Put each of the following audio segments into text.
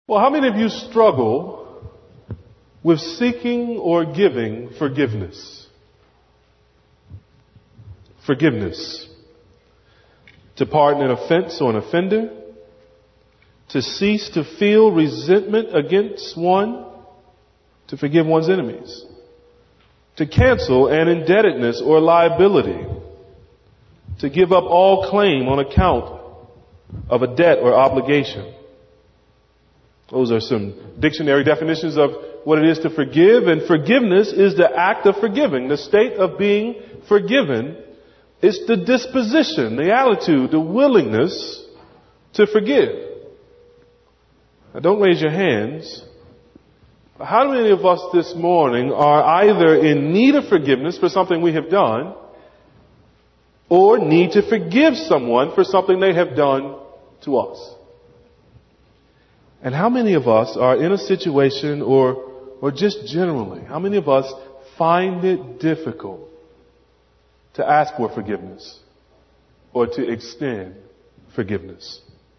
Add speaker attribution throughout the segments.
Speaker 1: Well, how many of you struggle with seeking or giving forgiveness? Forgiveness. To pardon an offense or an offender. To cease to feel resentment against one. To forgive one's enemies. To cancel an indebtedness or liability. To give up all claim on account of a debt or obligation. Those are some dictionary definitions of what it is to forgive. And forgiveness is the act of forgiving. The state of being forgiven is the disposition, the attitude, the willingness to forgive. Now, don't raise your hands. How many of us this morning are either in need of forgiveness for something we have done or need to forgive someone for something they have done to us? And how many of us are in a situation or just generally, how many of us find it difficult to ask for forgiveness or to extend forgiveness?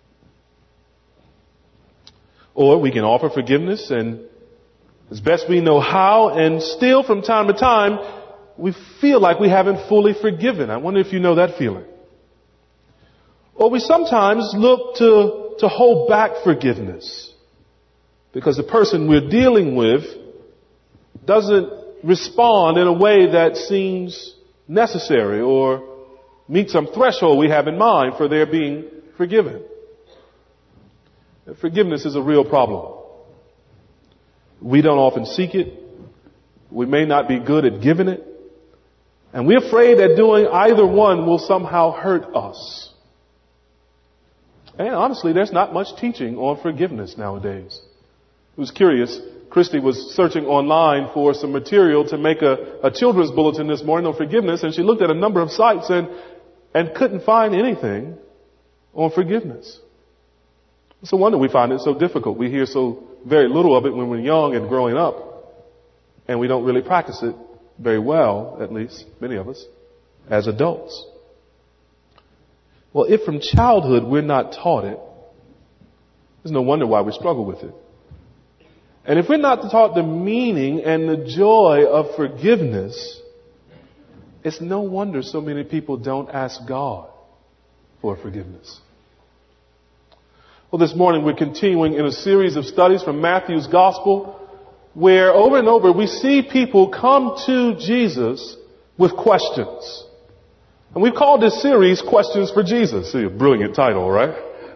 Speaker 1: Or we can offer forgiveness and as best we know how, and still from time to time we feel like we haven't fully forgiven. I wonder if you know that feeling. Or we sometimes look to hold back forgiveness because the person we're dealing with doesn't respond in a way that seems necessary or meet some threshold we have in mind for their being forgiven. Forgiveness is a real problem. We don't often seek it. We may not be good at giving it. And we're afraid that doing either one will somehow hurt us. And honestly, there's not much teaching on forgiveness nowadays. It was curious. Christy was searching online for some material to make a children's bulletin this morning on forgiveness, and she looked at a number of sites and couldn't find anything on forgiveness. It's a wonder we find it so difficult. We hear so very little of it when we're young and growing up, and we don't really practice it very well, at least many of us, as adults. Well, if from childhood we're not taught it, there's no wonder why we struggle with it. And if we're not taught the meaning and the joy of forgiveness, it's no wonder so many people don't ask God for forgiveness. Well, this morning we're continuing in a series of studies from Matthew's Gospel, where over and over we see people come to Jesus with questions. And we've called this series Questions for Jesus. See, a brilliant title, right?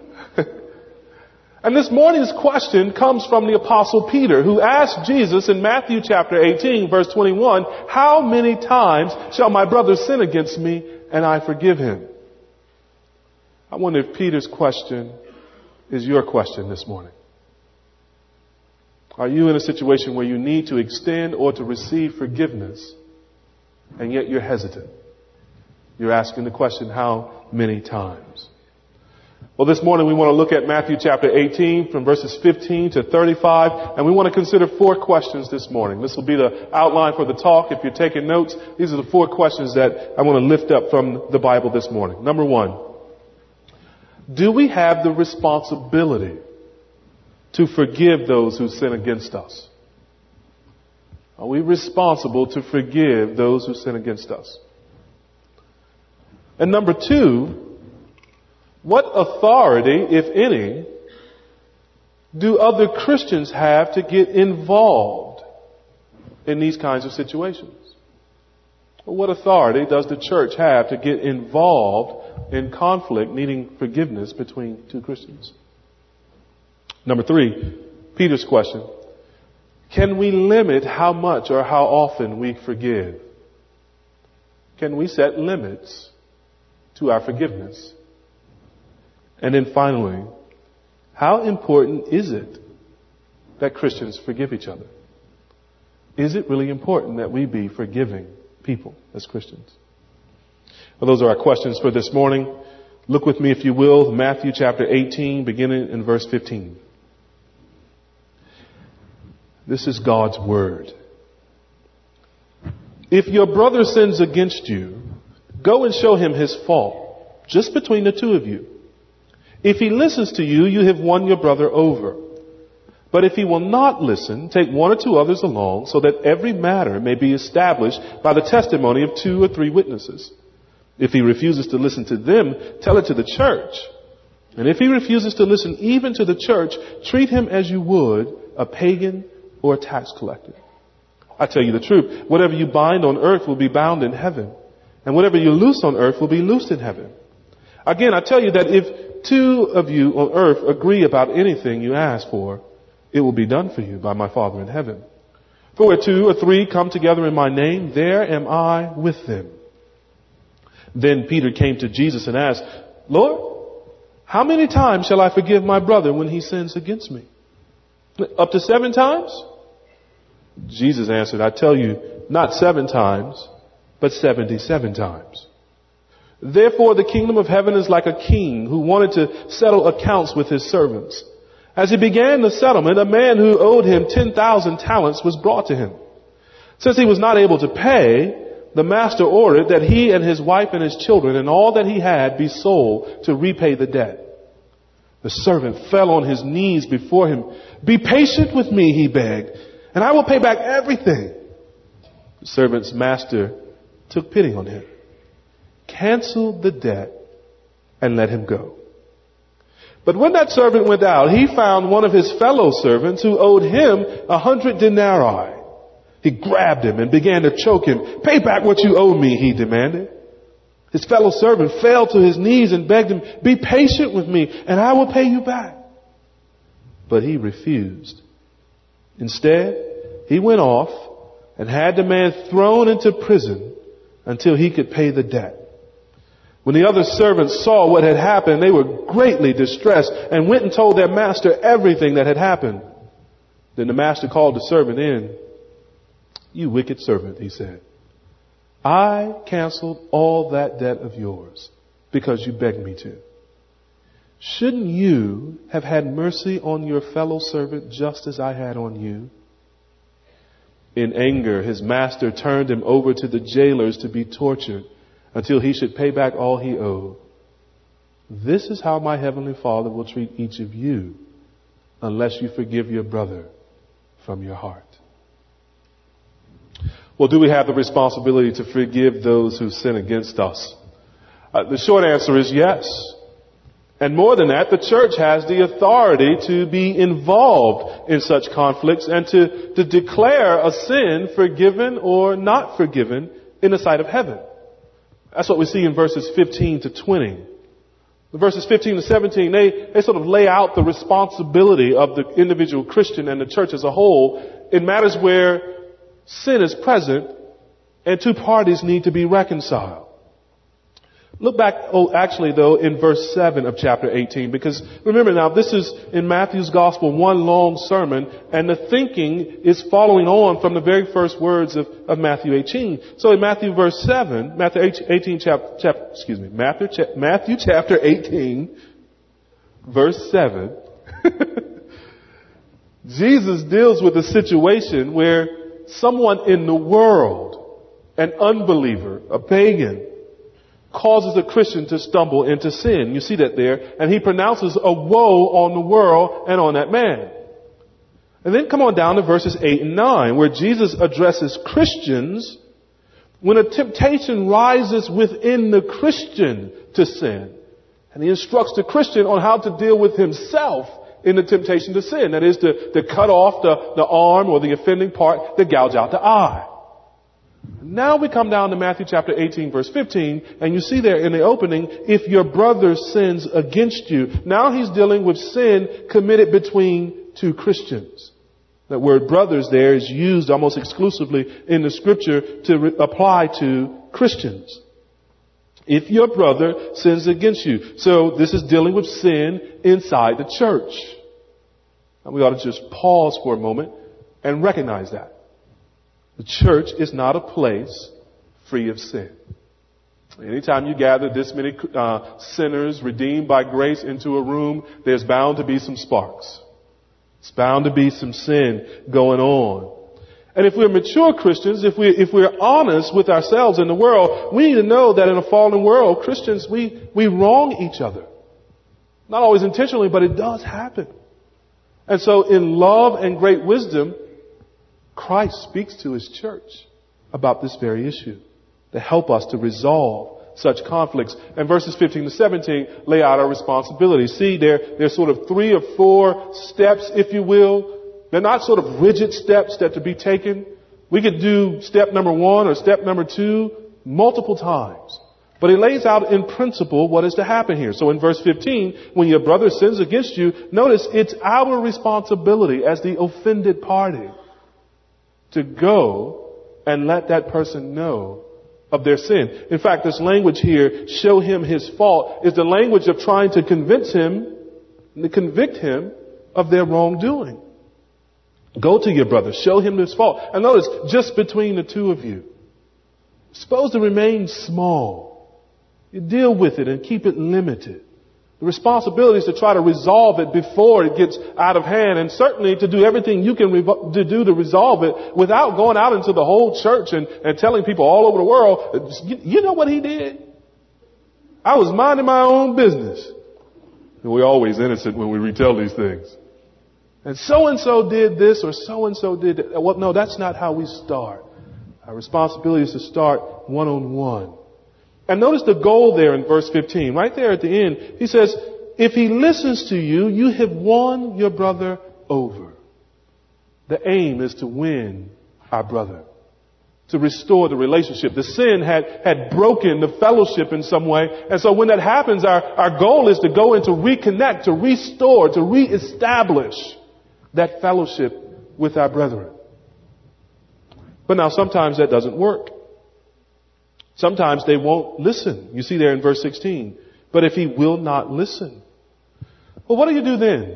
Speaker 1: And this morning's question comes from the Apostle Peter, who asked Jesus in Matthew chapter 18, verse 21, how many times shall my brother sin against me and I forgive him? I wonder if Peter's question is your question this morning. Are you in a situation where you need to extend or to receive forgiveness, and yet you're hesitant? You're asking the question, how many times? Well, this morning we want to look at Matthew chapter 18 from verses 15 to 35, and we want to consider 4 questions this morning. This will be the outline for the talk. If you're taking notes, these are the 4 questions that I want to lift up from the Bible this morning. Number 1, do we have the responsibility to forgive those who sin against us? Are we responsible to forgive those who sin against us? And number 2, what authority, if any, do other Christians have to get involved in these kinds of situations? What authority does the church have to get involved in conflict needing forgiveness between 2 Christians? Number 3, Peter's question. Can we limit how much or how often we forgive? Can we set limits to our forgiveness? And then finally, how important is it that Christians forgive each other? Is it really important that we be forgiving people as Christians? Well, those are our questions for this morning. Look with me, if you will, Matthew chapter 18, beginning in verse 15. This is God's word. If your brother sins against you, go and show him his fault, just between the 2 of you. If he listens to you, you have won your brother over. But if he will not listen, take one or two others along, so that every matter may be established by the testimony of 2 or 3 witnesses. If he refuses to listen to them, tell it to the church. And if he refuses to listen even to the church, treat him as you would a pagan or a tax collector. I tell you the truth, whatever you bind on earth will be bound in heaven, and whatever you loose on earth will be loosed in heaven. Again, I tell you that if 2 of you on earth agree about anything you ask for, it will be done for you by my Father in heaven. For where 2 or 3 come together in my name, there am I with them. Then Peter came to Jesus and asked, Lord, how many times shall I forgive my brother when he sins against me? Up to 7 times? Jesus answered, I tell you, not 7 times, but 77 times. Therefore the kingdom of heaven is like a king who wanted to settle accounts with his servants. As he began the settlement, a man who owed him 10,000 talents was brought to him. Since he was not able to pay, the master ordered that he and his wife and his children and all that he had be sold to repay the debt. The servant fell on his knees before him. Be patient with me, he begged, and I will pay back everything. The servant's master took pity on him, canceled the debt, and let him go. But when that servant went out, he found one of his fellow servants who owed him 100 denarii. He grabbed him and began to choke him. Pay back what you owe me, he demanded. His fellow servant fell to his knees and begged him, be patient with me and I will pay you back. But he refused. Instead, he went off and had the man thrown into prison until he could pay the debt. When the other servants saw what had happened, they were greatly distressed and went and told their master everything that had happened. Then the master called the servant in. You wicked servant, he said. I canceled all that debt of yours because you begged me to. Shouldn't you have had mercy on your fellow servant just as I had on you? In anger, his master turned him over to the jailers to be tortured until he should pay back all he owed. This is how my heavenly Father will treat each of you unless you forgive your brother from your heart. Well, do we have the responsibility to forgive those who sin against us? The short answer is yes. And more than that, the church has the authority to be involved in such conflicts and to declare a sin forgiven or not forgiven in the sight of heaven. That's what we see in verses 15 to 20. The verses 15 to 17, they sort of lay out the responsibility of the individual Christian and the church as a whole in matters where sin is present and 2 parties need to be reconciled. Look back, actually though, in verse 7 of chapter 18, because remember now, this is in Matthew's gospel, one long sermon, and the thinking is following on from the very first words of Matthew 18. So in Matthew chapter 18, verse 7, Jesus deals with a situation where someone in the world, an unbeliever, a pagan, causes a Christian to stumble into sin. You see that there. And he pronounces a woe on the world and on that man. And then come on down to verses 8 and 9, where Jesus addresses Christians when a temptation rises within the Christian to sin. And he instructs the Christian on how to deal with himself in the temptation to sin. That is to cut off the arm or the offending part, to gouge out the eye. Now we come down to Matthew chapter 18 verse 15, and you see there in the opening, if your brother sins against you. Now he's dealing with sin committed between 2 Christians. That word brothers there is used almost exclusively in the scripture to apply to Christians. If your brother sins against you. So this is dealing with sin inside the church. And we ought to just pause for a moment and recognize that. The church is not a place free of sin. Anytime you gather this many sinners redeemed by grace into a room, there's bound to be some sparks. It's bound to be some sin going on. And if we're mature Christians, if we're honest with ourselves in the world, we need to know that in a fallen world, Christians, we wrong each other. Not always intentionally, but it does happen. And so in love and great wisdom, Christ speaks to his church about this very issue to help us to resolve such conflicts. And verses 15 to 17 lay out our responsibilities. See, there's sort of 3 or 4 steps, if you will. They're not sort of rigid steps that to be taken. We could do step number 1 or step number 2 multiple times. But he lays out in principle what is to happen here. So in verse 15, when your brother sins against you, notice it's our responsibility as the offended party to go and let that person know of their sin. In fact, this language here, show him his fault, is the language of trying to convince him, to convict him of their wrongdoing. Go to your brother, show him his fault. And notice, just between the two of you. It's supposed to remain small. You deal with it and keep it limited. The responsibility is to try to resolve it before it gets out of hand, and certainly to do everything you can do to resolve it without going out into the whole church and telling people all over the world, you know what he did? I was minding my own business. And we're always innocent when we retell these things. And so did this or so did that. Well, no, that's not how we start. Our responsibility is to start one-on-one. And notice the goal there in verse 15. Right there at the end, he says, if he listens to you, you have won your brother over. The aim is to win our brother, to restore the relationship. The sin had broken the fellowship in some way. And so when that happens, our goal is to go and to reconnect, to restore, to reestablish that fellowship with our brethren. But now sometimes that doesn't work. Sometimes they won't listen. You see there in verse 16. But if he will not listen. Well, what do you do then?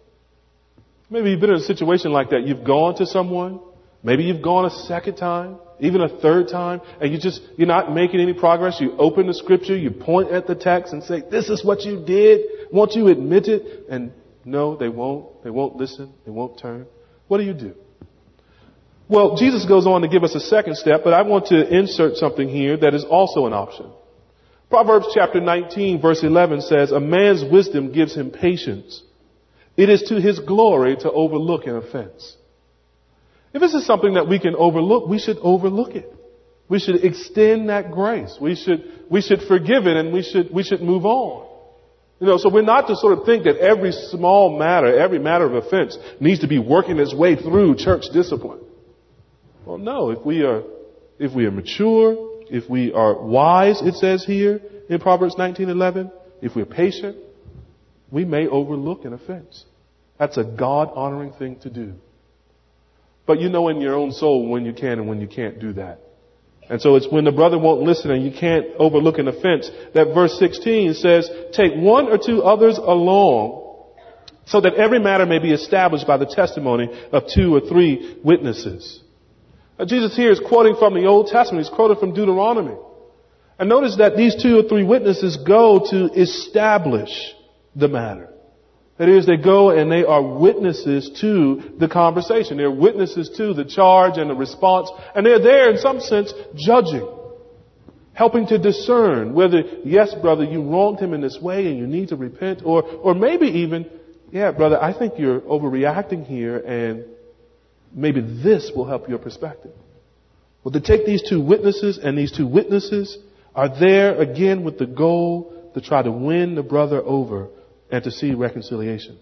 Speaker 1: Maybe you've been in a situation like that. You've gone to someone. Maybe you've gone a second time, even a third time, and you're not making any progress. You open the scripture, you point at the text and say, this is what you did. Won't you admit it? And no, they won't. They won't listen. They won't turn. What do you do? Well, Jesus goes on to give us a second step, but I want to insert something here that is also an option. Proverbs chapter 19 verse 11 says, a man's wisdom gives him patience. It is to his glory to overlook an offense. If this is something that we can overlook, we should overlook it. We should extend that grace. We should forgive it, and we should move on. So we're not to sort of think that every small matter, every matter of offense needs to be working its way through church discipline. Well, no, if we are mature, if we are wise, it says here in Proverbs 19:11, if we're patient, we may overlook an offense. That's a God-honoring thing to do. But you know in your own soul when you can and when you can't do that. And so it's when the brother won't listen and you can't overlook an offense that verse 16 says, take 1 or 2 others along so that every matter may be established by the testimony of 2 or 3 witnesses. Jesus here is quoting from the Old Testament. He's quoting from Deuteronomy. And notice that these 2 or 3 witnesses go to establish the matter. That is, they go and they are witnesses to the conversation. They're witnesses to the charge and the response. And they're there in some sense judging, helping to discern whether, yes, brother, you wronged him in this way and you need to repent. Or maybe even, yeah, brother, I think you're overreacting here and maybe this will help your perspective. Well, to take these 2 witnesses, and these 2 witnesses are there again with the goal to try to win the brother over and to see reconciliation.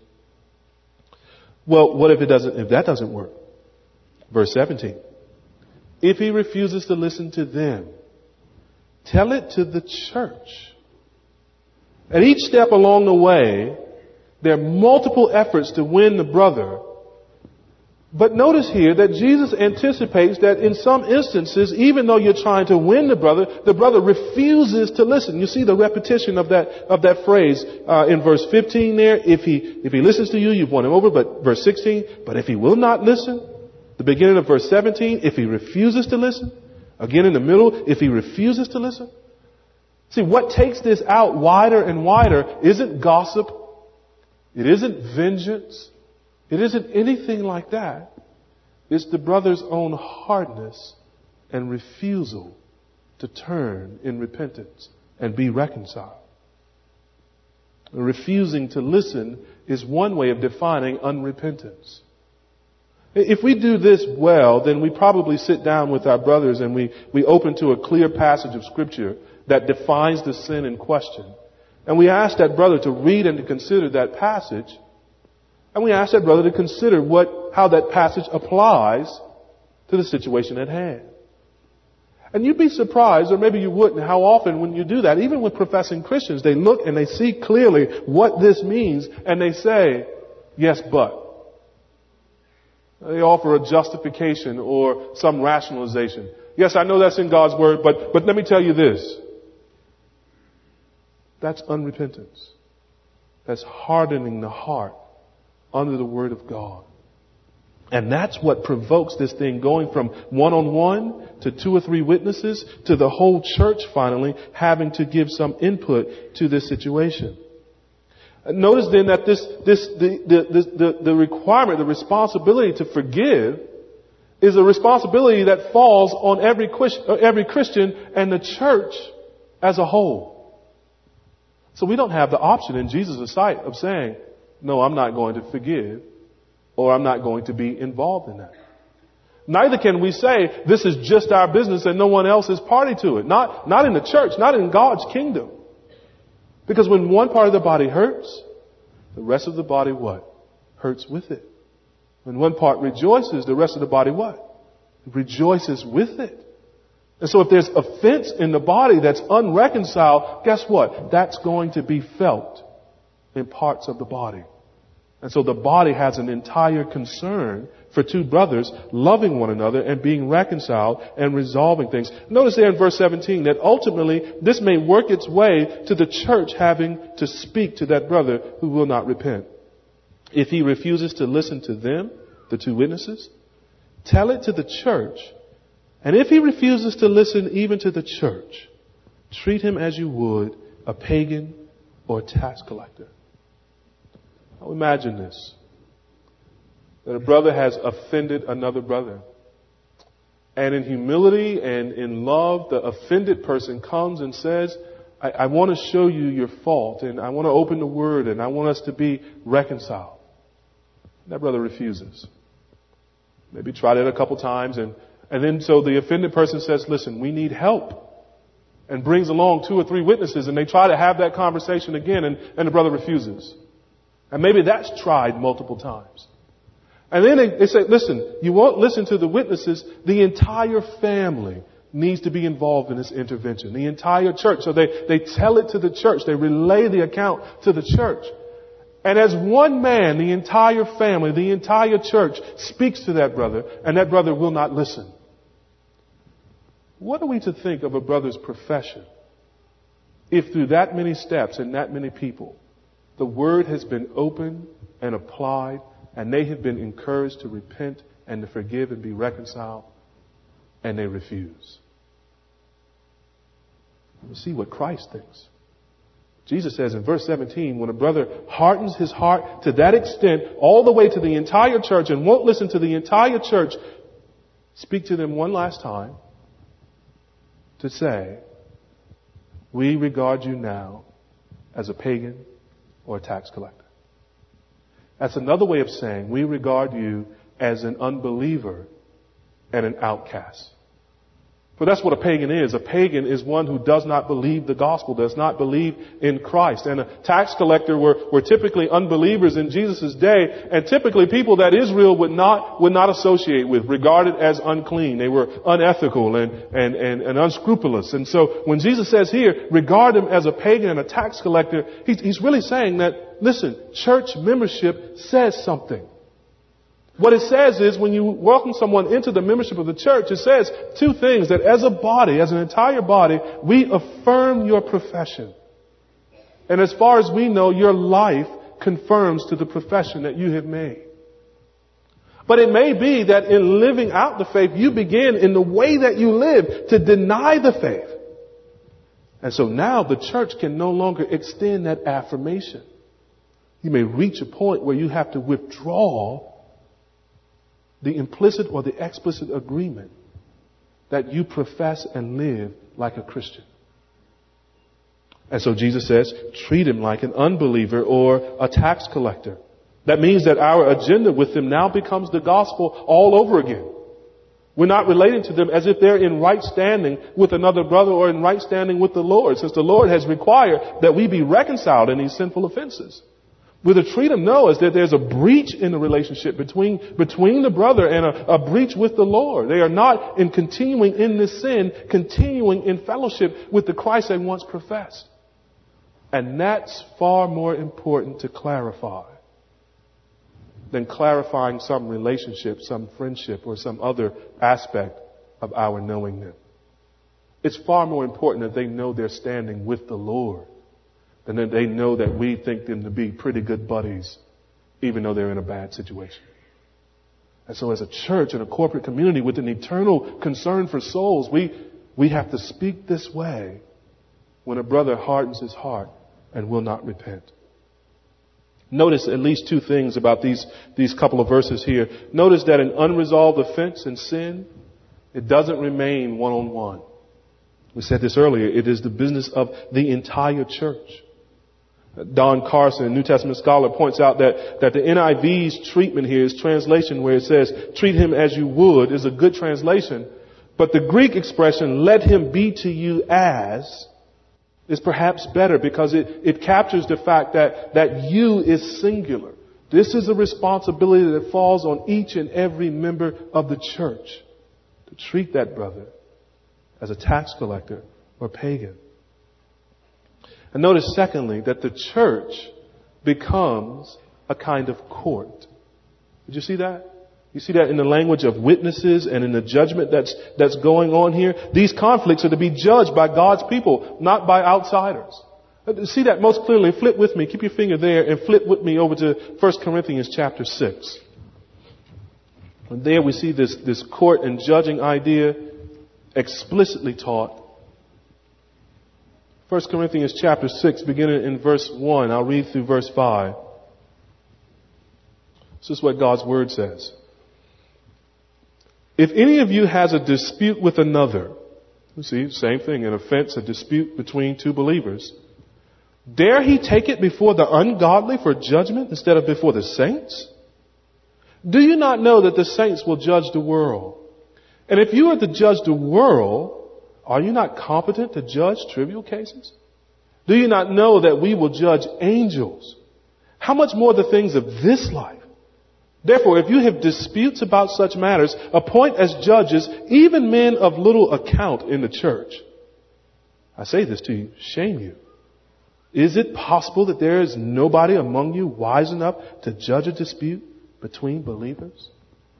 Speaker 1: Well, what if that doesn't work? Verse 17. If he refuses to listen to them, tell it to the church. At each step along the way, there are multiple efforts to win the brother. But notice here that Jesus anticipates that in some instances, even though you're trying to win the brother refuses to listen. You see the repetition of that phrase in verse 15 there. If he listens to you, you've won him over. But verse 16, but if he will not listen, the beginning of verse 17, if he refuses to listen, again in the middle, if he refuses to listen. See, what takes this out wider and wider isn't gossip. It isn't vengeance. It isn't anything like that. It's the brother's own hardness and refusal to turn in repentance and be reconciled. Refusing to listen is one way of defining unrepentance. If we do this well, then we probably sit down with our brothers and we open to a clear passage of Scripture that defines the sin in question. And we ask that brother to read and to consider that passage. And we ask that brother to consider how that passage applies to the situation at hand. And you'd be surprised, or maybe you wouldn't, how often when you do that, even with professing Christians, they look and they see clearly what this means and they say, yes, but. They offer a justification or some rationalization. Yes, I know that's in God's Word, but let me tell you this. That's unrepentance. That's hardening the heart under the Word of God. And that's what provokes this thing going from one-on-one to 2 or 3 witnesses to the whole church finally having to give some input to this situation. Notice then that the requirement, the responsibility to forgive is a responsibility that falls on every Christian and the church as a whole. So we don't have the option in Jesus' sight of saying, no, I'm not going to forgive, or I'm not going to be involved in that. Neither can we say this is just our business and no one else is party to it. Not in the church, not in God's kingdom. Because when one part of the body hurts, the rest of the body what? Hurts with it. When one part rejoices, the rest of the body what? It rejoices with it. And so if there's offense in the body that's unreconciled, guess what? That's going to be felt in parts of the body. And so the body has an entire concern for 2 brothers loving one another and being reconciled and resolving things. Notice there in verse 17 that ultimately this may work its way to the church having to speak to that brother who will not repent. If he refuses to listen to them, the 2 witnesses, tell it to the church. And if he refuses to listen even to the church, treat him as you would a pagan or a tax collector. Now imagine this. That a brother has offended another brother. And in humility and in love, the offended person comes and says, I want to show you your fault, and I want to open the Word, and I want us to be reconciled. That brother refuses. Maybe tried it a couple times, and then so the offended person says, listen, we need help. And brings along 2 or 3 witnesses, and they try to have that conversation again, and the brother refuses. And maybe that's tried multiple times. And then they say, listen, you won't listen to the witnesses. The entire family needs to be involved in this intervention. The entire church. So they tell it to the church. They relay the account to the church. And as one man, the entire family, the entire church speaks to that brother, and that brother will not listen. What are we to think of a brother's profession if through that many steps and that many people, the Word has been opened and applied, and they have been encouraged to repent and to forgive and be reconciled, and they refuse? We'll see what Christ thinks. Jesus says in verse 17, when a brother hardens his heart to that extent, all the way to the entire church, and won't listen to the entire church, speak to them one last time to say, we regard you now as a pagan or a tax collector. That's another way of saying we regard you as an unbeliever and an outcast. For that's what a pagan is. A pagan is one who does not believe the gospel, does not believe in Christ. And a tax collector were typically unbelievers in Jesus' day, and typically people that Israel would not associate with, regarded as unclean. They were unethical and unscrupulous. And so when Jesus says here, regard them as a pagan and a tax collector, he's really saying that, listen, church membership says something. What it says is when you welcome someone into the membership of the church, it says 2 things, that as a body, as an entire body, we affirm your profession. And as far as we know, your life confirms to the profession that you have made. But it may be that in living out the faith, you begin in the way that you live to deny the faith. And so now the church can no longer extend that affirmation. You may reach a point where you have to withdraw the implicit or the explicit agreement that you profess and live like a Christian. And so Jesus says, treat him like an unbeliever or a tax collector. That means that our agenda with them now becomes the gospel all over again. We're not relating to them as if they're in right standing with another brother or in right standing with the Lord, since the Lord has required that we be reconciled in these sinful offenses. We're to treat them, know, as that there's a breach in the relationship between the brother and a breach with the Lord. They are not in continuing in this sin, continuing in fellowship with the Christ they once professed. And that's far more important to clarify than clarifying some relationship, some friendship, or some other aspect of our knowing them. It's far more important that they know they're standing with the Lord than that they know that we think them to be pretty good buddies, even though they're in a bad situation. And so as a church and a corporate community with an eternal concern for souls, we have to speak this way when a brother hardens his heart and will not repent. Notice at least two things about these couple of verses here. Notice that an unresolved offense and sin, it doesn't remain one-on-one. We said this earlier. It is the business of the entire church. Don Carson, a New Testament scholar, points out that the NIV's treatment here, his translation where it says, treat him as you would, is a good translation. But the Greek expression, let him be to you as, is perhaps better because it captures the fact that you is singular. This is a responsibility that falls on each and every member of the church to treat that brother as a tax collector or pagan. And notice secondly that the church becomes a kind of court. Did you see that? You see that in the language of witnesses and in the judgment that's going on here. These conflicts are to be judged by God's people, not by outsiders. See that most clearly. Flip with me. Keep your finger there and flip with me over to 1 Corinthians chapter 6. And there we see this court and judging idea explicitly taught. 1 Corinthians chapter 6, beginning in verse 1. I'll read through verse 5. This is what God's word says. If any of you has a dispute with another, you see, same thing, an offense, a dispute between two believers, dare he take it before the ungodly for judgment instead of before the saints? Do you not know that the saints will judge the world? And if you are to judge the world, are you not competent to judge trivial cases? Do you not know that we will judge angels? How much more the things of this life? Therefore, if you have disputes about such matters, appoint as judges even men of little account in the church. I say this to you, shame you. Is it possible that there is nobody among you wise enough to judge a dispute between believers?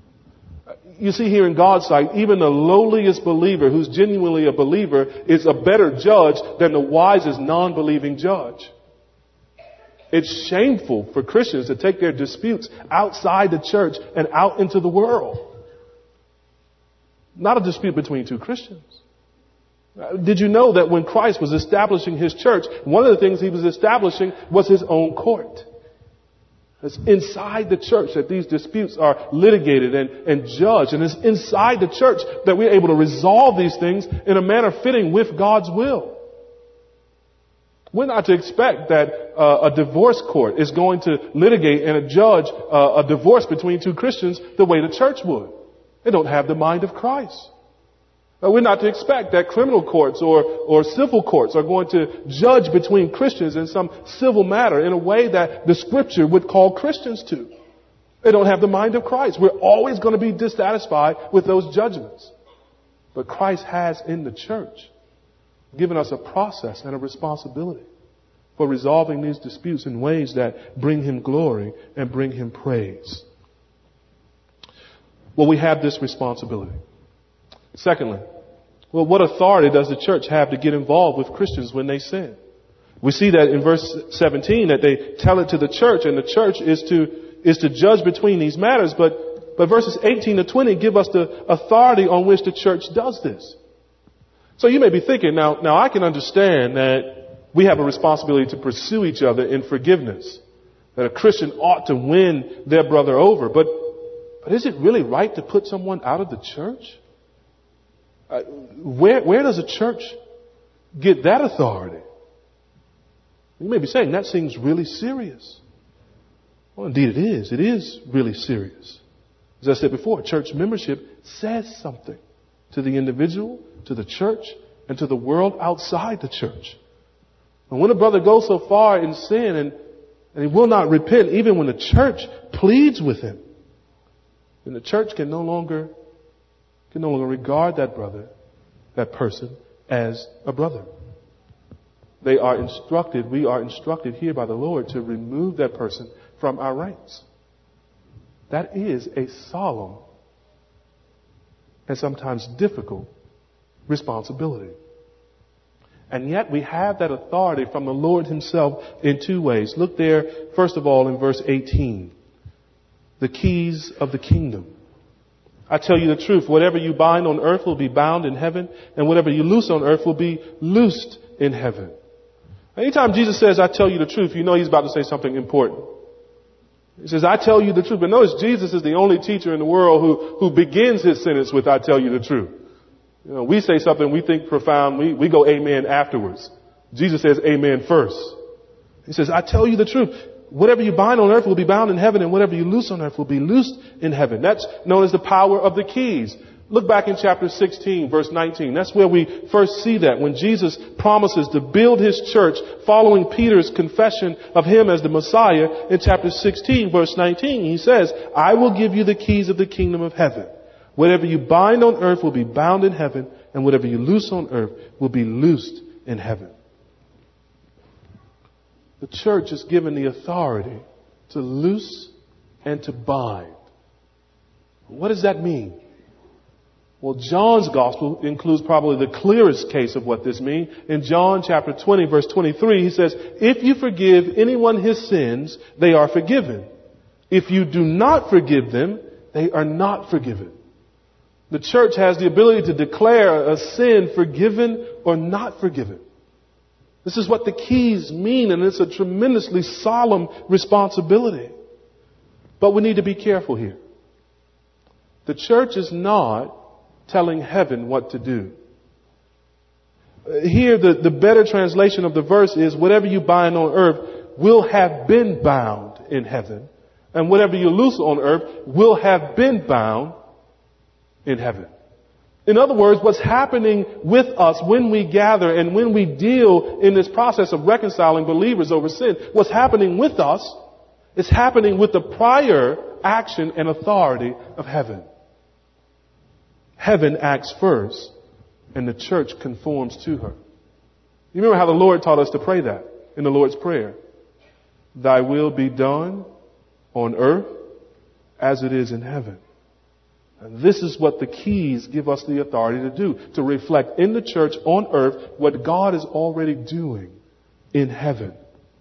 Speaker 1: You see, here in God's sight, even the lowliest believer who's genuinely a believer is a better judge than the wisest non-believing judge. It's shameful for Christians to take their disputes outside the church and out into the world. Not a dispute between two Christians. Did you know that when Christ was establishing his church, one of the things he was establishing was his own court? It's inside the church that these disputes are litigated and judged. And it's inside the church that we're able to resolve these things in a manner fitting with God's will. We're not to expect that a divorce court is going to litigate and judge a divorce between two Christians the way the church would. They don't have the mind of Christ. We're not to expect that criminal courts or civil courts are going to judge between Christians in some civil matter in a way that the Scripture would call Christians to. They don't have the mind of Christ. We're always going to be dissatisfied with those judgments. But Christ has in the church given us a process and a responsibility for resolving these disputes in ways that bring him glory and bring him praise. Well, we have this responsibility. Secondly, well, what authority does the church have to get involved with Christians when they sin? We see that in verse 17 that they tell it to the church, and the church is to judge between these matters. But verses 18 to 20 give us the authority on which the church does this. So you may be thinking, now I can understand that we have a responsibility to pursue each other in forgiveness, that a Christian ought to win their brother over. But is it really right to put someone out of the church? Where does a church get that authority? You may be saying, that seems really serious. Well, indeed it is. It is really serious. As I said before, church membership says something to the individual, to the church, and to the world outside the church. And when a brother goes so far in sin and he will not repent, even when the church pleads with him, then the church can no longer regard that brother, that person, as a brother. We are instructed here by the Lord to remove that person from our ranks. That is a solemn and sometimes difficult responsibility. And yet we have that authority from the Lord himself in two ways. Look there, first of all, in verse 18. The keys of the kingdom. I tell you the truth, whatever you bind on earth will be bound in heaven, and whatever you loose on earth will be loosed in heaven. Anytime Jesus says, I tell you the truth, you know he's about to say something important. He says, I tell you the truth. But notice Jesus is the only teacher in the world who begins his sentence with, I tell you the truth. You know, we say something we think profound, we go amen afterwards. Jesus says amen first. He says, I tell you the truth. Whatever you bind on earth will be bound in heaven, and whatever you loose on earth will be loosed in heaven. That's known as the power of the keys. Look back in chapter 16, verse 19. That's where we first see that, when Jesus promises to build his church following Peter's confession of him as the Messiah. In chapter 16, verse 19, he says, I will give you the keys of the kingdom of heaven. Whatever you bind on earth will be bound in heaven, and whatever you loose on earth will be loosed in heaven. The church is given the authority to loose and to bind. What does that mean? Well, John's gospel includes probably the clearest case of what this means. In John chapter 20, verse 23, he says, if you forgive anyone his sins, they are forgiven. If you do not forgive them, they are not forgiven. The church has the ability to declare a sin forgiven or not forgiven. This is what the keys mean, and it's a tremendously solemn responsibility. But we need to be careful here. The church is not telling heaven what to do. Here, the better translation of the verse is, whatever you bind on earth will have been bound in heaven, and whatever you loose on earth will have been bound in heaven. In other words, what's happening with us when we gather and when we deal in this process of reconciling believers over sin, what's happening with us is happening with the prior action and authority of heaven. Heaven acts first, and the church conforms to her. You remember how the Lord taught us to pray that in the Lord's Prayer? Thy will be done on earth as it is in heaven. And this is what the keys give us the authority to do, to reflect in the church on earth what God is already doing in heaven.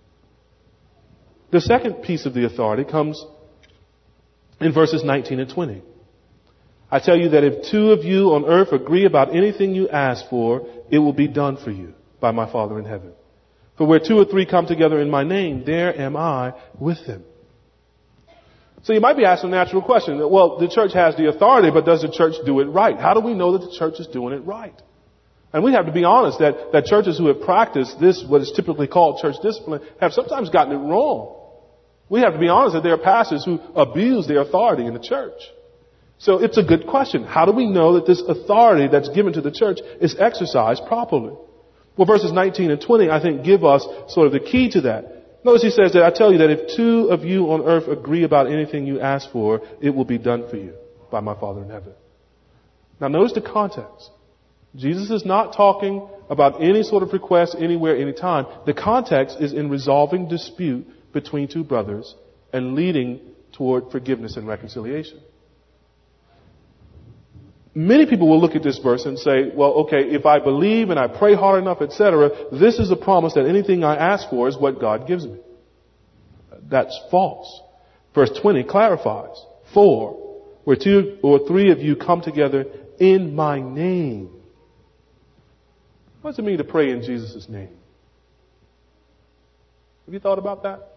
Speaker 1: The second piece of the authority comes in verses 19 and 20. I tell you that if two of you on earth agree about anything you ask for, it will be done for you by my Father in heaven. For where two or three come together in my name, there am I with them. So you might be asking a natural question. Well, the church has the authority, but does the church do it right? How do we know that the church is doing it right? And we have to be honest that churches who have practiced this, what is typically called church discipline, have sometimes gotten it wrong. We have to be honest that there are pastors who abuse their authority in the church. So it's a good question. How do we know that this authority that's given to the church is exercised properly? Well, verses 19 and 20, I think, give us sort of the key to that. Notice he says that I tell you that if two of you on earth agree about anything you ask for, it will be done for you by my Father in heaven. Now notice the context. Jesus is not talking about any sort of request anywhere, anytime. The context is in resolving dispute between two brothers and leading toward forgiveness and reconciliation. Many people will look at this verse and say, well, okay, if I believe and I pray hard enough, etc., this is a promise that anything I ask for is what God gives me. That's false. Verse 20 clarifies. For where two or three of you come together in my name. What does it mean to pray in Jesus' name? Have you thought about that?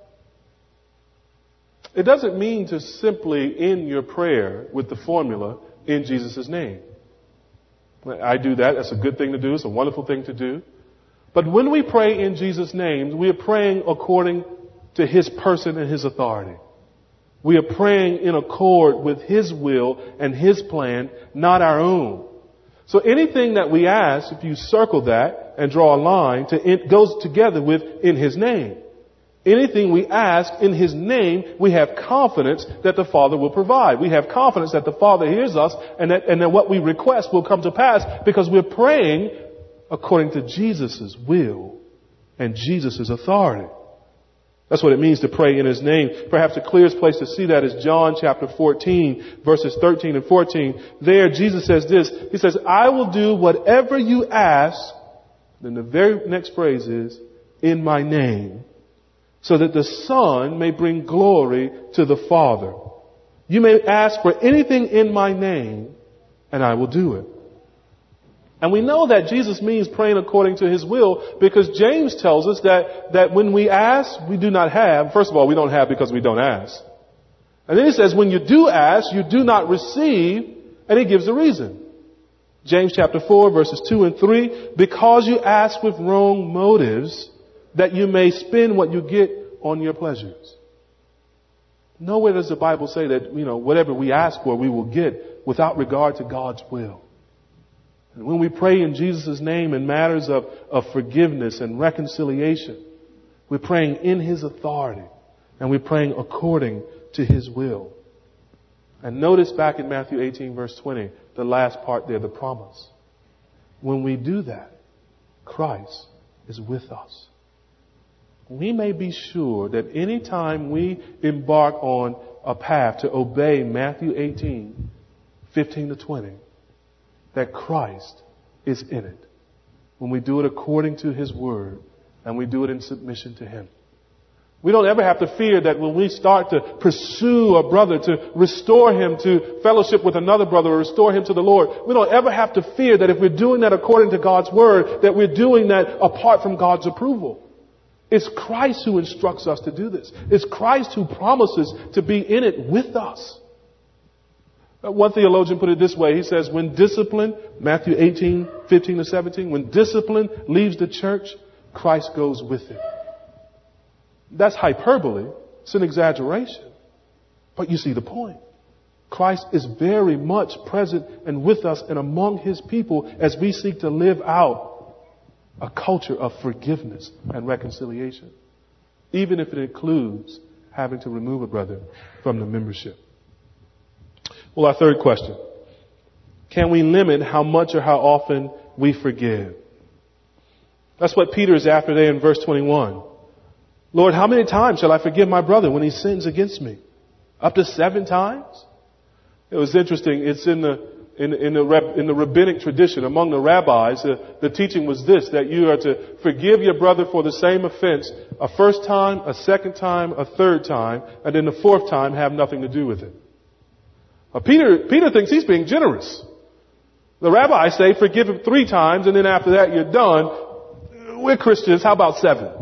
Speaker 1: It doesn't mean to simply end your prayer with the formula, in Jesus' name. I do that. That's a good thing to do. It's a wonderful thing to do. But when we pray in Jesus' name, we are praying according to His person and His authority. We are praying in accord with His will and His plan, not our own. So anything that we ask, if you circle that and draw a line, it goes together with in His name. Anything we ask in His name, we have confidence that the Father will provide. We have confidence that the Father hears us and that what we request will come to pass because we're praying according to Jesus' will and Jesus' authority. That's what it means to pray in His name. Perhaps the clearest place to see that is John chapter 14, verses 13 and 14. There, Jesus says this. He says, I will do whatever you ask. Then the very next phrase is, in my name, so that the Son may bring glory to the Father. You may ask for anything in my name, and I will do it. And we know that Jesus means praying according to His will because James tells us that when we ask, we do not have. First of all, we don't have because we don't ask. And then he says, when you do ask, you do not receive, and he gives a reason. James chapter 4, verses 2 and 3, because you ask with wrong motives, that you may spend what you get on your pleasures. Nowhere does the Bible say that, whatever we ask for, we will get without regard to God's will. And when we pray in Jesus' name in matters of forgiveness and reconciliation, we're praying in His authority and we're praying according to His will. And notice back in Matthew 18 verse 20, the last part there, the promise. When we do that, Christ is with us. We may be sure that any time we embark on a path to obey Matthew 18, 15 to 20, that Christ is in it. When we do it according to His Word and we do it in submission to Him. We don't ever have to fear that when we start to pursue a brother, to restore him to fellowship with another brother or restore him to the Lord, we don't ever have to fear that if we're doing that according to God's Word, that we're doing that apart from God's approval. It's Christ who instructs us to do this. It's Christ who promises to be in it with us. One theologian put it this way. He says, when discipline, Matthew 18, 15 to 17, when discipline leaves the church, Christ goes with it. That's hyperbole. It's an exaggeration. But you see the point. Christ is very much present and with us and among His people as we seek to live out a culture of forgiveness and reconciliation, even if it includes having to remove a brother from the membership. Well, our third question. Can we limit how much or how often we forgive? That's what Peter is after there in verse 21. Lord, how many times shall I forgive my brother when he sins against me? Up to 7 times? It was interesting. It's in the rabbinic tradition among the rabbis. The teaching was this, that you are to forgive your brother for the same offense a first time, a second time, a third time, and then the 4th time have nothing to do with it. Peter thinks he's being generous. The rabbis say forgive him 3 times and then after that you're done. We're Christians. How about 7?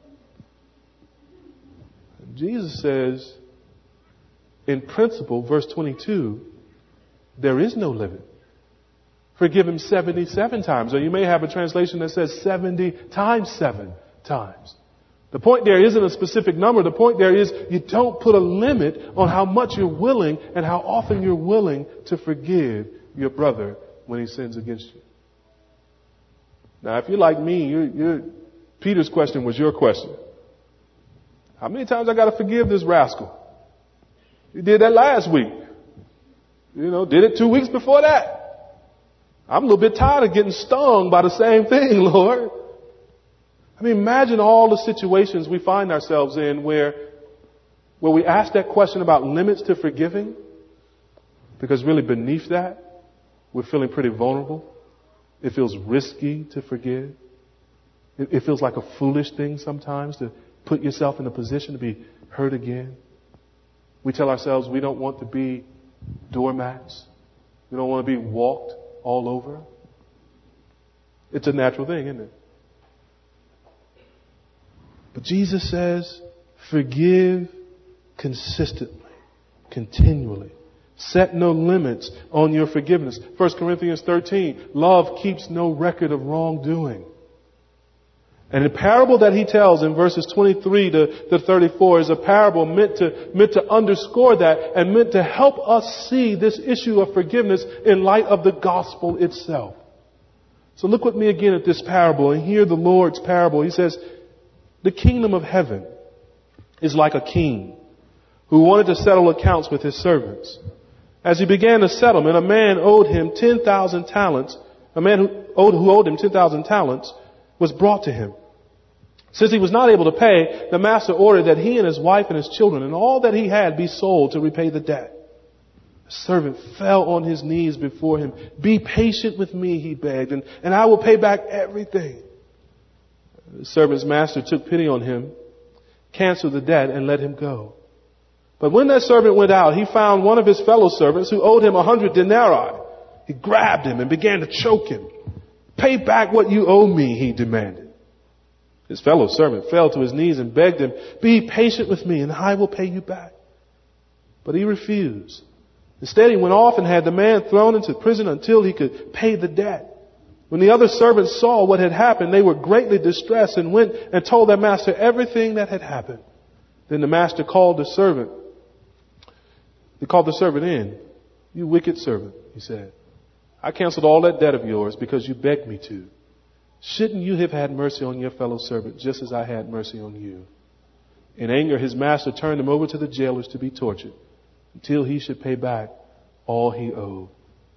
Speaker 1: Jesus says, in principle, verse 22, there is no limit. Forgive him 77 times. Or you may have a translation that says 70 times 7 times. The point there isn't a specific number. The point there is you don't put a limit on how much you're willing and how often you're willing to forgive your brother when he sins against you. Now, if you're like me, Peter's question was your question. How many times I got to forgive this rascal? You did that last week. Did it 2 weeks before that. I'm a little bit tired of getting stung by the same thing, Lord. I mean, imagine all the situations we find ourselves in where we ask that question about limits to forgiving, because really beneath that, we're feeling pretty vulnerable. It feels risky to forgive. It feels like a foolish thing sometimes to put yourself in a position to be hurt again. We tell ourselves we don't want to be doormats. We don't want to be walked all over. It's a natural thing, isn't it? But Jesus says, forgive consistently, continually. Set no limits on your forgiveness. 1 Corinthians 13, love keeps no record of wrongdoing. And the parable that he tells in verses 23 to 34 is a parable meant to underscore that and meant to help us see this issue of forgiveness in light of the gospel itself. So look with me again at this parable and hear the Lord's parable. He says, the kingdom of heaven is like a king who wanted to settle accounts with his servants. As he began the settlement, a man owed him 10,000 talents. A man who owed him 10,000 talents was brought to him. Since he was not able to pay, the master ordered that he and his wife and his children and all that he had be sold to repay the debt. The servant fell on his knees before him. Be patient with me, he begged, and I will pay back everything. The servant's master took pity on him, canceled the debt, and let him go. But when that servant went out, he found one of his fellow servants who owed him 100 denarii. He grabbed him and began to choke him. Pay back what you owe me, he demanded. His fellow servant fell to his knees and begged him, be patient with me and I will pay you back. But he refused. Instead, he went off and had the man thrown into prison until he could pay the debt. When the other servants saw what had happened, they were greatly distressed and went and told their master everything that had happened. Then the master called the servant. He called the servant in. You wicked servant, he said. I canceled all that debt of yours because you begged me to. Shouldn't you have had mercy on your fellow servant just as I had mercy on you? In anger, his master turned him over to the jailers to be tortured until he should pay back all he owed.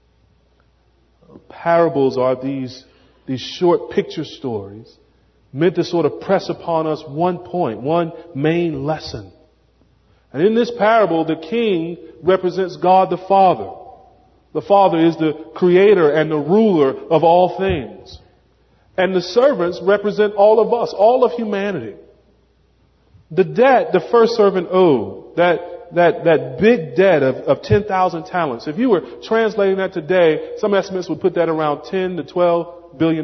Speaker 1: Parables are these short picture stories meant to sort of press upon us one point, one main lesson. And in this parable, the king represents God the Father. The Father is the creator and the ruler of all things. And the servants represent all of us, all of humanity. The debt the first servant owed, that big debt of 10,000 talents. If you were translating that today, some estimates would put that around $10 to $12 billion.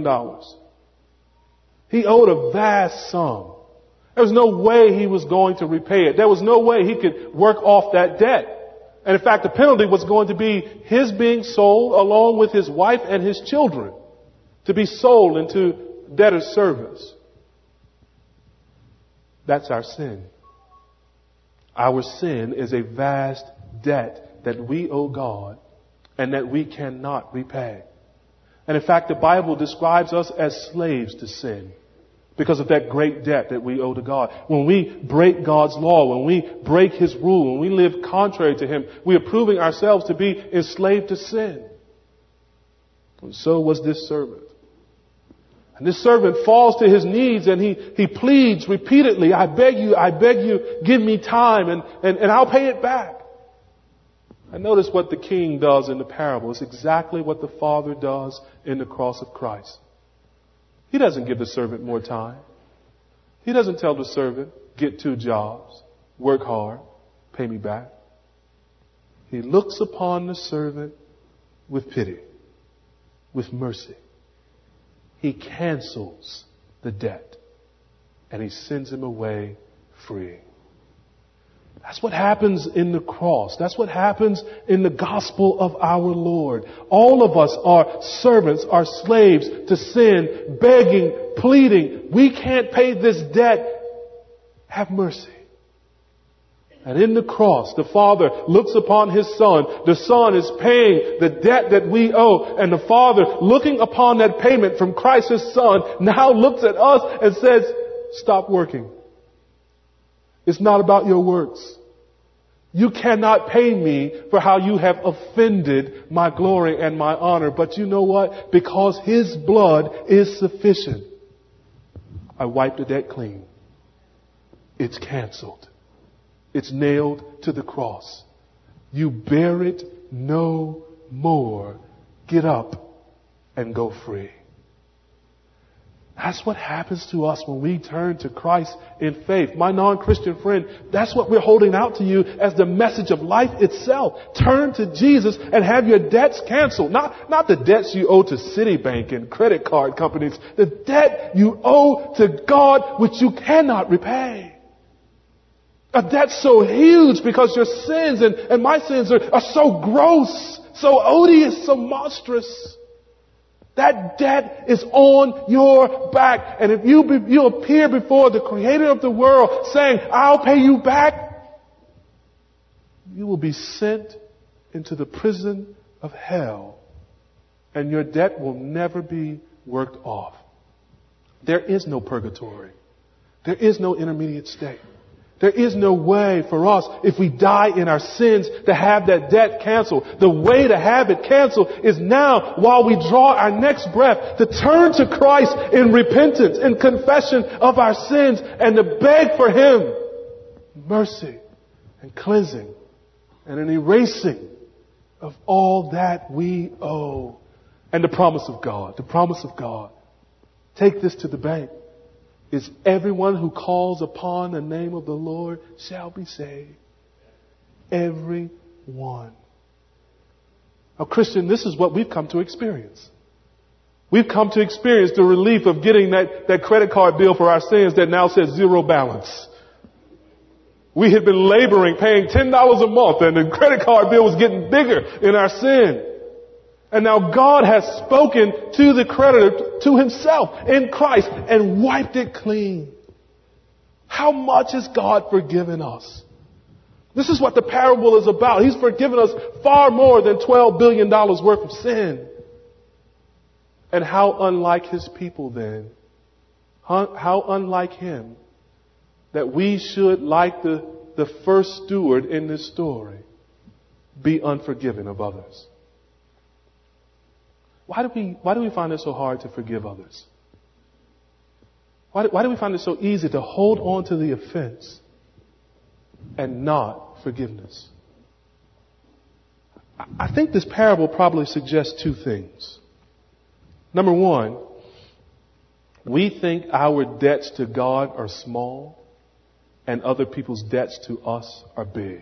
Speaker 1: He owed a vast sum. There was no way he was going to repay it. There was no way he could work off that debt. And in fact, the penalty was going to be his being sold along with his wife and his children to be sold into debtor's service. That's our sin. Our sin is a vast debt that we owe God and that we cannot repay. And in fact, the Bible describes us as slaves to sin because of that great debt that we owe to God. When we break God's law, when we break His rule, when we live contrary to Him, we are proving ourselves to be enslaved to sin. And so was this servant. And this servant falls to his knees and he pleads repeatedly, I beg you, give me time and I'll pay it back. And notice what the king does in the parable. It's exactly what the Father does in the cross of Christ. He doesn't give the servant more time. He doesn't tell the servant, get 2 jobs, work hard, pay me back. He looks upon the servant with pity, with mercy. He cancels the debt and he sends him away free. That's what happens in the cross. That's what happens in the gospel of our Lord. All of us are servants, are slaves to sin, begging, pleading. We can't pay this debt. Have mercy. And in the cross, the Father looks upon His Son. The Son is paying the debt that we owe. And the Father, looking upon that payment from Christ His Son, now looks at us and says, stop working. It's not about your works. You cannot pay me for how you have offended my glory and my honor. But you know what? Because His blood is sufficient. I wiped the debt clean. It's canceled. It's nailed to the cross. You bear it no more. Get up and go free. That's what happens to us when we turn to Christ in faith. My non-Christian friend, that's what we're holding out to you as the message of life itself. Turn to Jesus and have your debts canceled. Not the debts you owe to Citibank and credit card companies. The debt you owe to God which you cannot repay. A debt so huge because your sins and my sins are so gross, so odious, so monstrous. That debt is on your back. And if you appear before the Creator of the world saying, I'll pay you back, you will be sent into the prison of hell, and your debt will never be worked off. There is no purgatory. There is no intermediate state. There is no way for us, if we die in our sins, to have that debt canceled. The way to have it canceled is now, while we draw our next breath, to turn to Christ in repentance, in confession of our sins, and to beg for Him mercy and cleansing and an erasing of all that we owe. And the promise of God, take this to the bank, is everyone who calls upon the name of the Lord shall be saved. Everyone. Now, Christian, this is what we've come to experience. We've come to experience the relief of getting that credit card bill for our sins that now says zero balance. We had been laboring, paying $10 a month, and the credit card bill was getting bigger in our sin. And now God has spoken to the creditor, to Himself in Christ, and wiped it clean. How much has God forgiven us? This is what the parable is about. He's forgiven us far more than $12 billion worth of sin. And how unlike His people then? How unlike Him that we should, like the first steward in this story, be unforgiving of others. Why do we find it so hard to forgive others? Why do we find it so easy to hold on to the offense and not forgiveness? I think this parable probably suggests two things. Number one, we think our debts to God are small and other people's debts to us are big.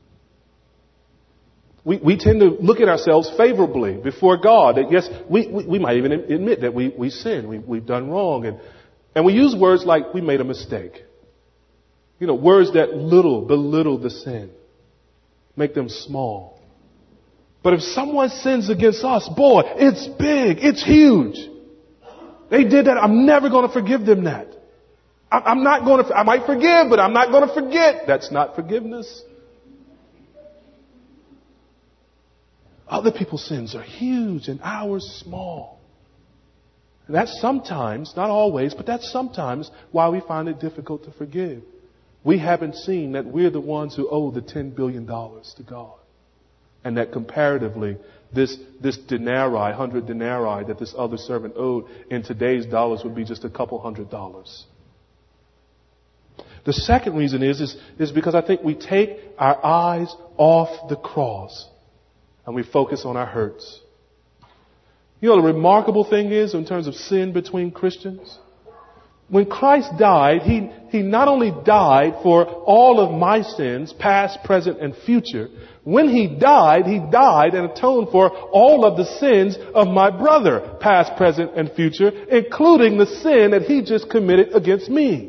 Speaker 1: We tend to look at ourselves favorably before God. That yes, we might even admit that we sin, we've done wrong. And we use words like we made a mistake. You know, words that belittle the sin. Make them small. But if someone sins against us, boy, it's big, it's huge. They did that, I'm never going to forgive them that. I might forgive, but I'm not going to forget. That's not forgiveness. Other people's sins are huge and ours small. And that's sometimes, not always, but that's sometimes why we find it difficult to forgive. We haven't seen that we're the ones who owe the $10 billion to God. And that comparatively, this denarii, 100 denarii that this other servant owed in today's dollars would be just a couple $100s. The second reason is because I think we take our eyes off the cross and we focus on our hurts. You know, the remarkable thing is, in terms of sin between Christians, when Christ died, He not only died for all of my sins, past, present, and future. When He died and atoned for all of the sins of my brother, past, present, and future, including the sin that he just committed against me.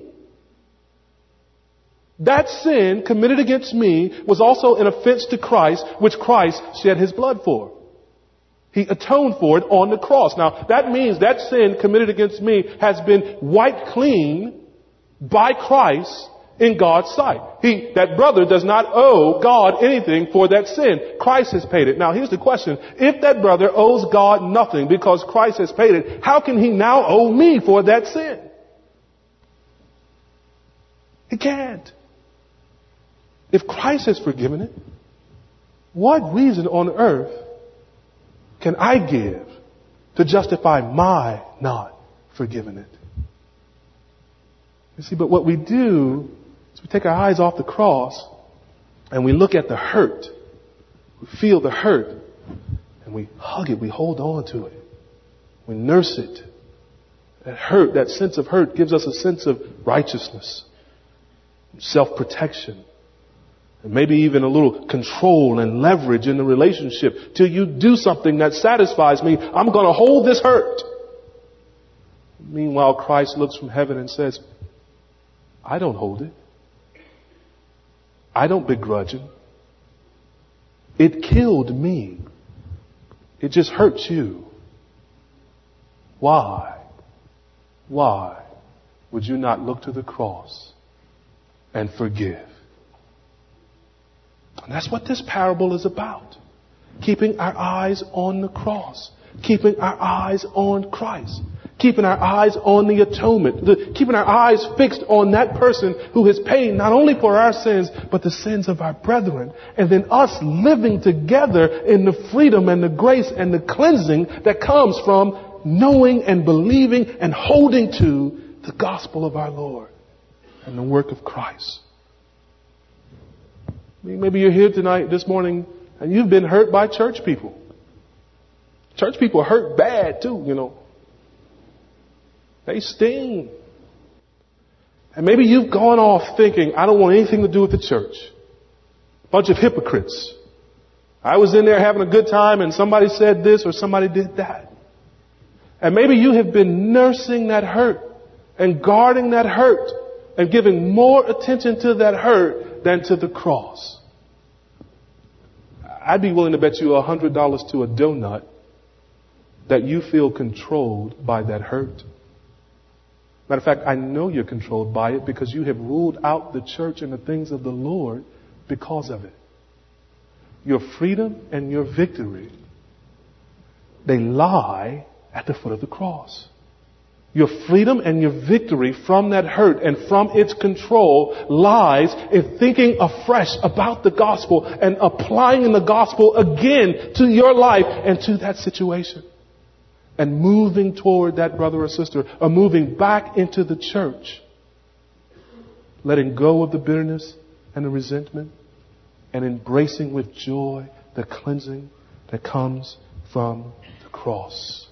Speaker 1: That sin committed against me was also an offense to Christ, which Christ shed His blood for. He atoned for it on the cross. Now, that means that sin committed against me has been wiped clean by Christ in God's sight. That brother does not owe God anything for that sin. Christ has paid it. Now, here's the question. If that brother owes God nothing because Christ has paid it, how can he now owe me for that sin? He can't. If Christ has forgiven it, what reason on earth can I give to justify my not forgiving it? You see, but what we do is we take our eyes off the cross and we look at the hurt. We feel the hurt and we hug it. We hold on to it. We nurse it. That hurt, that sense of hurt gives us a sense of righteousness, self-protection, and maybe even a little control and leverage in the relationship. Till you do something that satisfies me, I'm going to hold this hurt. Meanwhile, Christ looks from heaven and says, I don't hold it. I don't begrudge it. It killed me. It just hurt you. Why would you not look to the cross and forgive? And that's what this parable is about. Keeping our eyes on the cross. Keeping our eyes on Christ. Keeping our eyes on the atonement. Keeping our eyes fixed on that person who has paid not only for our sins, but the sins of our brethren. And then us living together in the freedom and the grace and the cleansing that comes from knowing and believing and holding to the gospel of our Lord and the work of Christ. Maybe you're here tonight, this morning, and you've been hurt by church people. Church people hurt bad too, you know. They sting. And maybe you've gone off thinking, I don't want anything to do with the church. Bunch of hypocrites. I was in there having a good time and somebody said this or somebody did that. And maybe you have been nursing that hurt and guarding that hurt and giving more attention to that hurt than to the cross. I'd be willing to bet you $100 to a donut that you feel controlled by that hurt. Matter of fact, I know you're controlled by it because you have ruled out the church and the things of the Lord because of it. Your freedom and your victory, they lie at the foot of the cross. Your freedom and your victory from that hurt and from its control lies in thinking afresh about the gospel and applying the gospel again to your life and to that situation. And moving toward that brother or sister, or moving back into the church. Letting go of the bitterness and the resentment and embracing with joy the cleansing that comes from the cross.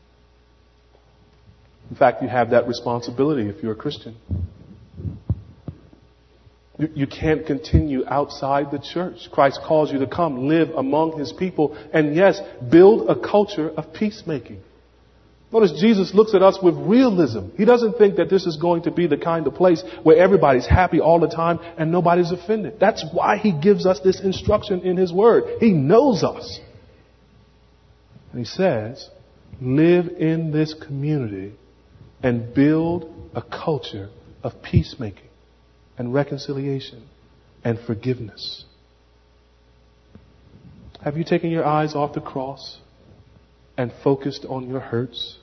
Speaker 1: In fact, you have that responsibility if you're a Christian. You can't continue outside the church. Christ calls you to come live among His people and yes, build a culture of peacemaking. Notice Jesus looks at us with realism. He doesn't think that this is going to be the kind of place where everybody's happy all the time and nobody's offended. That's why He gives us this instruction in His Word. He knows us. And He says, live in this community and build a culture of peacemaking and reconciliation and forgiveness. Have you taken your eyes off the cross and focused on your hurts?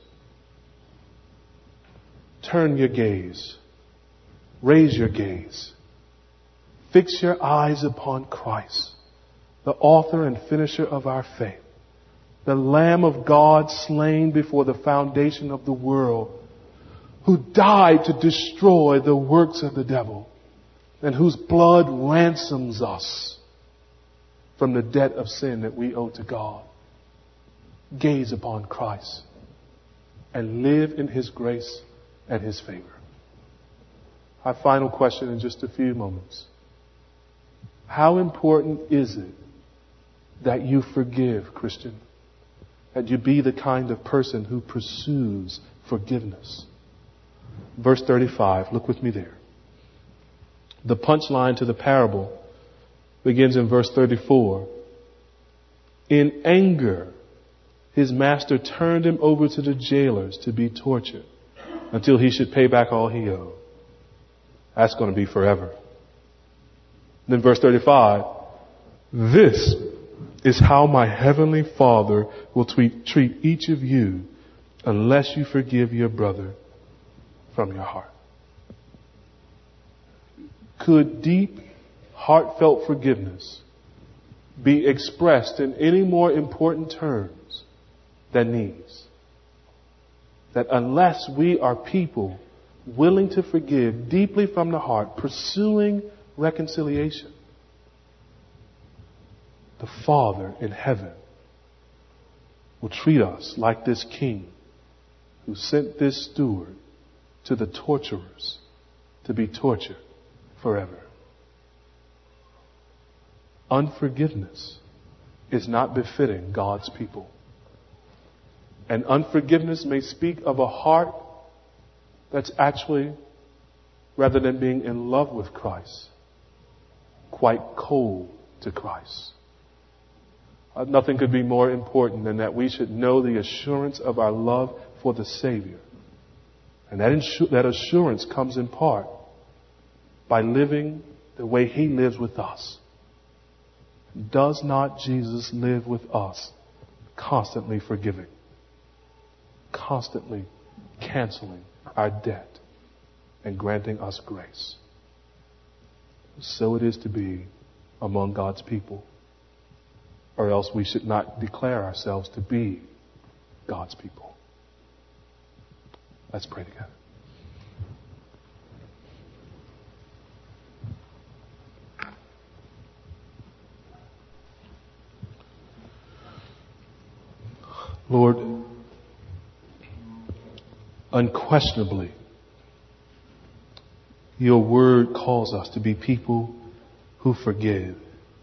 Speaker 1: Turn your gaze. Raise your gaze. Fix your eyes upon Christ, the author and finisher of our faith, the Lamb of God slain before the foundation of the world, who died to destroy the works of the devil, and whose blood ransoms us from the debt of sin that we owe to God. Gaze upon Christ and live in His grace and His favor. Our final question in just a few moments. How important is it that you forgive, Christian? That you be the kind of person who pursues forgiveness? Verse 35, look with me there. The punchline to the parable begins in verse 34. In anger, his master turned him over to the jailers to be tortured until he should pay back all he owed. That's going to be forever. Then verse 35, this is how my heavenly Father will treat each of you unless you forgive your brother from your heart. Could deep, heartfelt forgiveness be expressed in any more important terms than these? That unless we are people willing to forgive deeply from the heart, pursuing reconciliation, the Father in heaven will treat us like this king who sent this steward to the torturers to be tortured forever. Unforgiveness is not befitting God's people. And unforgiveness may speak of a heart that's actually, rather than being in love with Christ, quite cold to Christ. Nothing could be more important than that we should know the assurance of our love for the Savior. And that assurance comes in part by living the way He lives with us. Does not Jesus live with us, constantly forgiving, constantly canceling our debt and granting us grace? So it is to be among God's people, or else we should not declare ourselves to be God's people. Let's pray together. Lord, unquestionably, your word calls us to be people who forgive.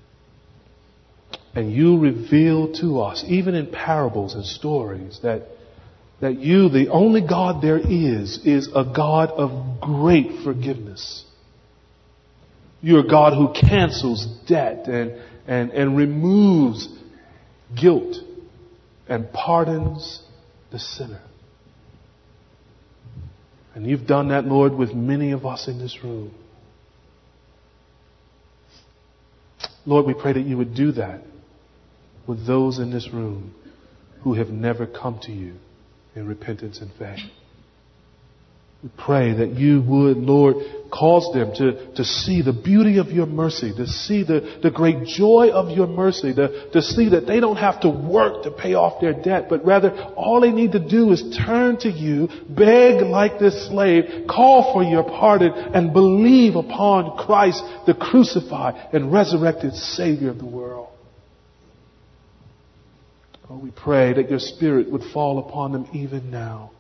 Speaker 1: And you reveal to us, even in parables and stories, that you, the only God there is a God of great forgiveness. You're a God who cancels debt and removes guilt and pardons the sinner. And you've done that, Lord, with many of us in this room. Lord, we pray that you would do that with those in this room who have never come to you in repentance and faith. We pray that you would, Lord, cause them to see the beauty of your mercy, to see the great joy of your mercy, to see that they don't have to work to pay off their debt, but rather all they need to do is turn to you, beg like this slave, call for your pardon, and believe upon Christ, the crucified and resurrected Savior of the world. Oh, we pray that your Spirit would fall upon them even now.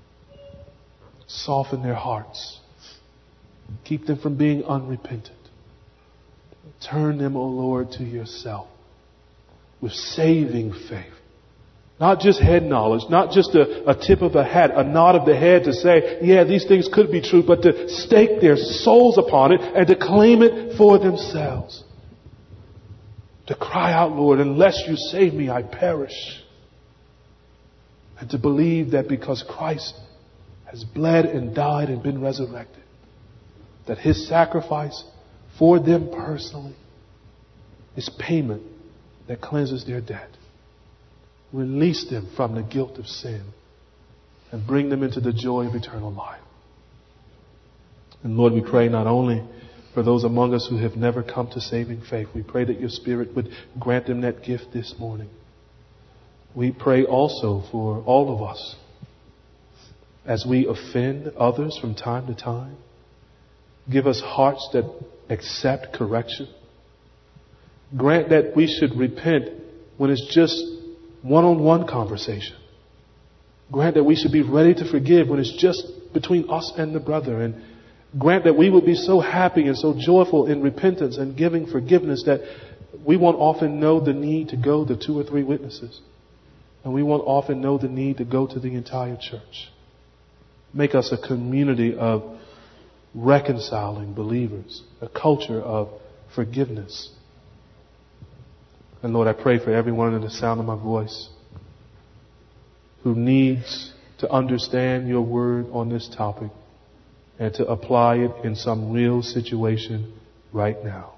Speaker 1: Soften their hearts. Keep them from being unrepentant. Turn them, O Lord, to yourself with saving faith. Not just head knowledge, not just a tip of a hat, a nod of the head to say, yeah, these things could be true, but to stake their souls upon it and to claim it for themselves. To cry out, Lord, unless you save me, I perish. And to believe that because Christ has bled and died and been resurrected, that His sacrifice for them personally is payment that cleanses their debt. Release them from the guilt of sin and bring them into the joy of eternal life. And Lord, we pray not only for those among us who have never come to saving faith, we pray that your Spirit would grant them that gift this morning. We pray also for all of us as we offend others from time to time. Give us hearts that accept correction. Grant that we should repent when it's just one-on-one conversation. Grant that we should be ready to forgive when it's just between us and the brother. And grant that we would be so happy and so joyful in repentance and giving forgiveness that we won't often know the need to go to 2 or 3 witnesses. And we won't often know the need to go to the entire church. Make us a community of reconciling believers, a culture of forgiveness. And Lord, I pray for everyone in the sound of my voice who needs to understand your word on this topic and to apply it in some real situation right now.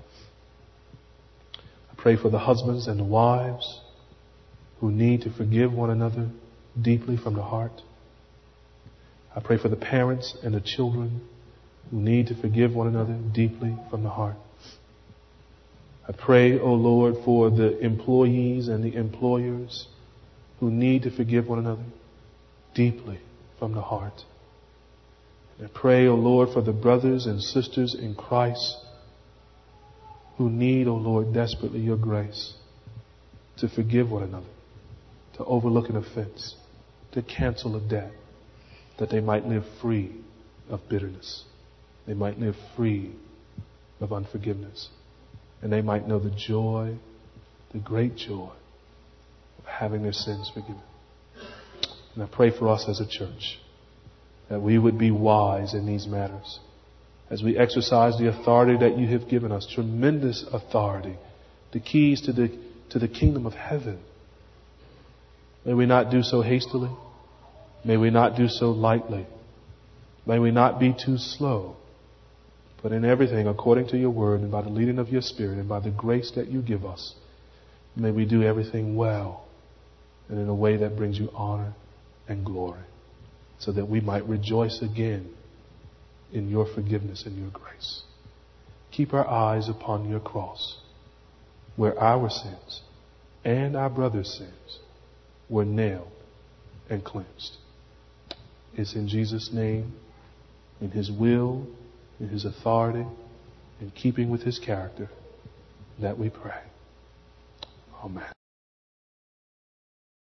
Speaker 1: I pray for the husbands and the wives who need to forgive one another deeply from the heart. I pray for the parents and the children who need to forgive one another deeply from the heart. I pray, O Lord, for the employees and the employers who need to forgive one another deeply from the heart. And I pray, O Lord, for the brothers and sisters in Christ who need, O Lord, desperately your grace to forgive one another, to overlook an offense, to cancel a debt, that they might live free of bitterness. They might live free of unforgiveness. And they might know the joy, the great joy of having their sins forgiven. And I pray for us as a church that we would be wise in these matters as we exercise the authority that you have given us, tremendous authority, the keys to the kingdom of heaven. May we not do so hastily. May we not do so lightly. May we not be too slow. But in everything, according to your word and by the leading of your Spirit and by the grace that you give us, may we do everything well and in a way that brings you honor and glory, so that we might rejoice again in your forgiveness and your grace. Keep our eyes upon your cross, where our sins and our brother's sins were nailed and cleansed. It's in Jesus' name, in His will, in His authority, in keeping with His character, that we pray. Amen.